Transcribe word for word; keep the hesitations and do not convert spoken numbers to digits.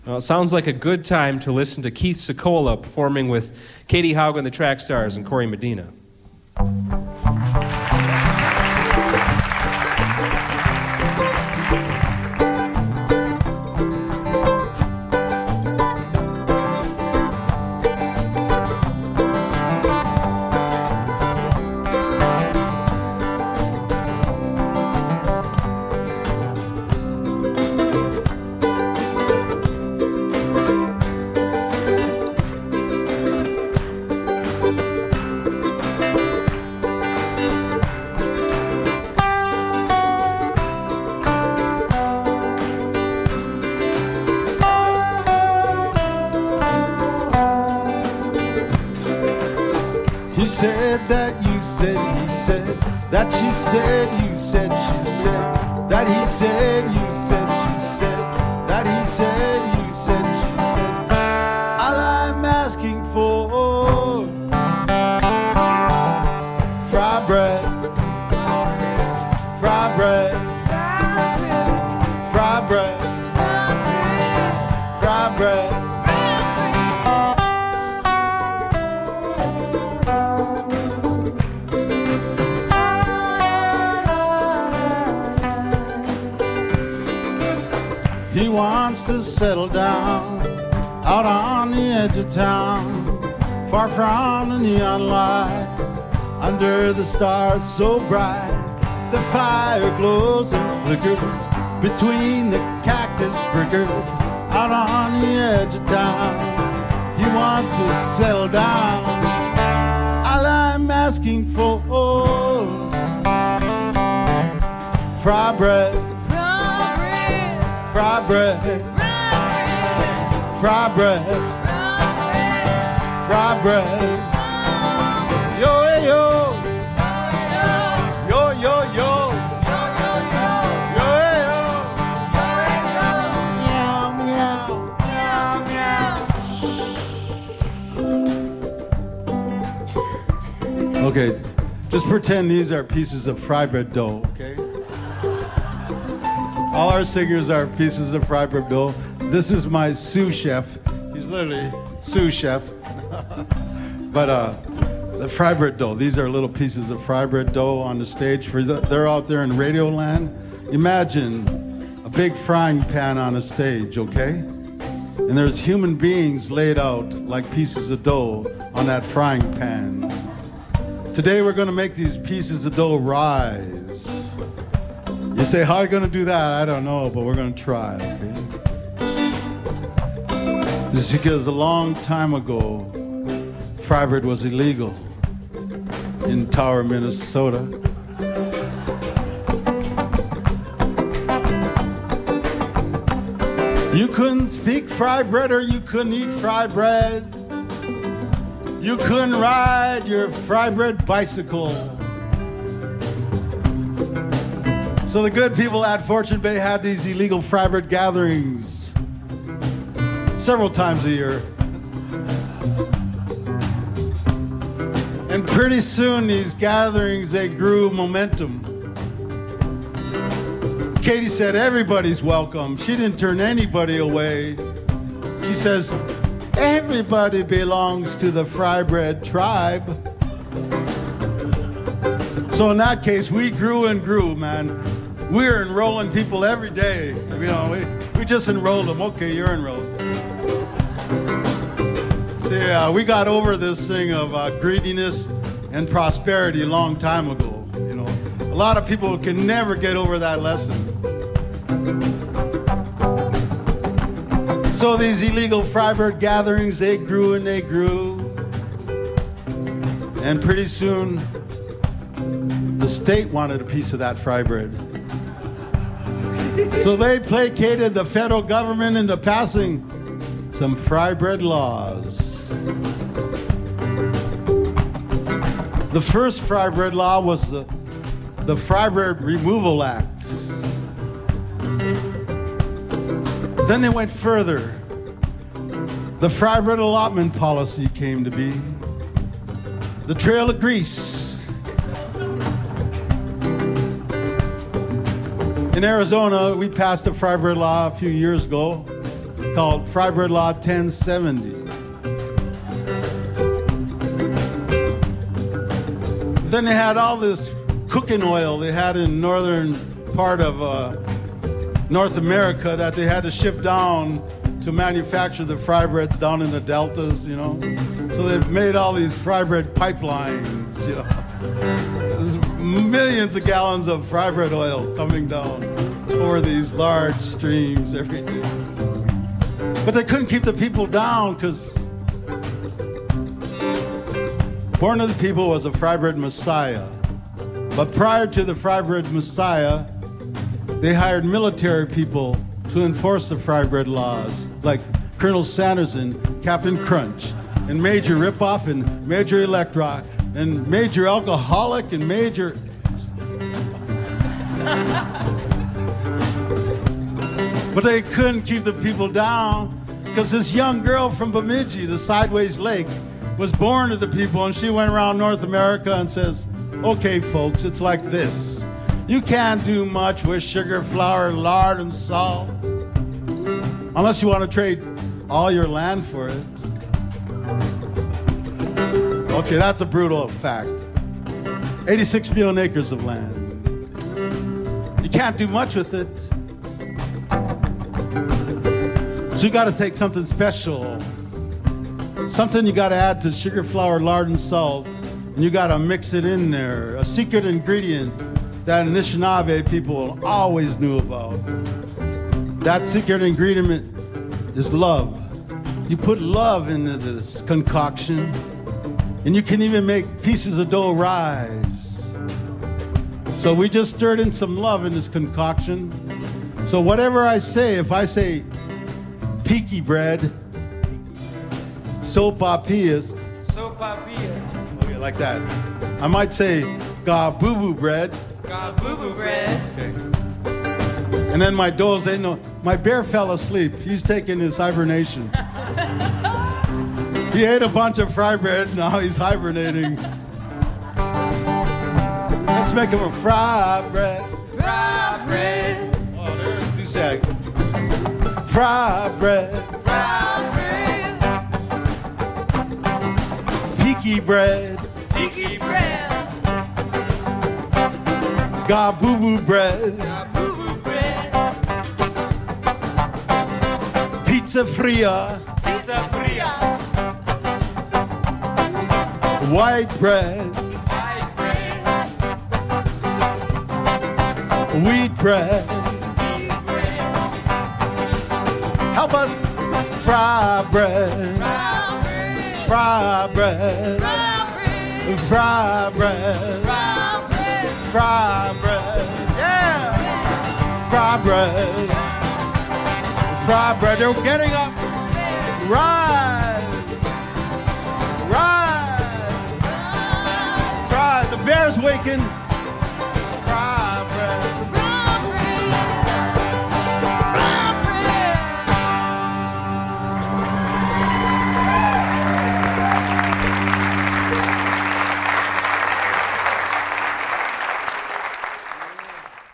Well, it sounds like a good time to listen to Keith Secola performing with Katie Haug and the Track Stars and Corey Medina. He said that you said, he said that she said, you said, she said that he said, you said, she said that he said, you said, she said. All I'm asking for, fried bread, fried bread, fried bread, fried bread. He wants to settle down out on the edge of town, far from the neon light, under the stars so bright. The fire glows and flickers between the cactus prickers, out on the edge of town. He wants to settle down. All I'm asking for, fried bread, fried bread, fried bread, fried bread. Yo, yo, yo, yo, yo, yo, yo, yo, meow, meow. Okay, just pretend these are pieces of fry bread dough, okay? All our singers are pieces of fry bread dough. This is my sous chef. He's literally sous chef. But uh, the fry bread dough, these are little pieces of fry bread dough on the stage. For the, they're out there in Radio Land. Imagine a big frying pan on a stage, okay? And there's human beings laid out like pieces of dough on that frying pan. Today we're gonna make these pieces of dough rise. You say, how are you going to do that? I don't know, but we're going to try, okay? This is because a long time ago, fry bread was illegal in Tower, Minnesota. You couldn't speak fry bread or you couldn't eat fry bread. You couldn't ride your fry bread bicycle. So the good people at Fortune Bay had these illegal fry bread gatherings several times a year. And pretty soon these gatherings, they grew momentum. Katie said everybody's welcome. She didn't turn anybody away. She says, everybody belongs to the fry bread tribe. So in that case, we grew and grew, man. We're enrolling people every day. You know, we, we just enrolled them. Okay, you're enrolled. See, uh, we got over this thing of uh, greediness and prosperity a long time ago. You know, a lot of people can never get over that lesson. So these illegal fry bread gatherings, they grew and they grew. And pretty soon, the state wanted a piece of that fry bread. So they placated the federal government into passing some fry bread laws. The first fry bread law was the, the Fry Bread Removal Act. Then they went further. The fry bread allotment policy came to be. The Trail of Grease. In Arizona, we passed a fry bread law a few years ago. called Fry Bread Law ten seventy. Then they had all this cooking oil they had in northern part of uh, North America that they had to ship down to manufacture the fry breads down in the deltas, you know. So they made all these fry bread pipelines, you know. There's millions of gallons of fry bread oil coming down over these large streams every day. But they couldn't keep the people down because born of the people was a fry bread messiah. But prior to the fry bread messiah, they hired military people to enforce the fry bread laws, like Colonel Sanderson, Captain Crunch, and Major Ripoff, and Major Electrock, and Major Alcoholic, and Major... But they couldn't keep the people down because this young girl from Bemidji, the Sideways Lake, was born to the people, and she went around North America and says, okay, folks, it's like this. You can't do much with sugar, flour, lard, and salt unless you want to trade all your land for it. Okay, that's a brutal fact. eighty-six million acres of land. You can't do much with it. So you got to take something special. Something you got to add to sugar, flour, lard, and salt. And you got to mix it in there. A secret ingredient that Anishinaabe people always knew about. That secret ingredient is love. You put love into this concoction, and you can even make pieces of dough rise. So we just stirred in some love in this concoction. So whatever I say, if I say peaky bread, sopapillas, Sopapillas. okay, like that. I might say ga-boo-boo bread. Ga-boo-boo bread. Okay. And then my does, they know, my bear fell asleep. He's taking his hibernation. He ate a bunch of fry bread, now he's hibernating. Let's make him a fry bread. Fry bread. Oh, there's two sec. Fry bread. Fry bread. Peaky bread. Peaky bread. Ga-boo-boo bread. Ga-boo-boo bread. Pizza fria. Pizza fria. White bread. White bread. Wheat bread. Wheat bread. Help us. Fry bread. Fry bread. Fry bread. Fry bread. Fry bread. Fry bread. Fry bread. Yeah. Fry bread. Fry bread. They're getting up. Rise. Rise. Fry. The bear's waking.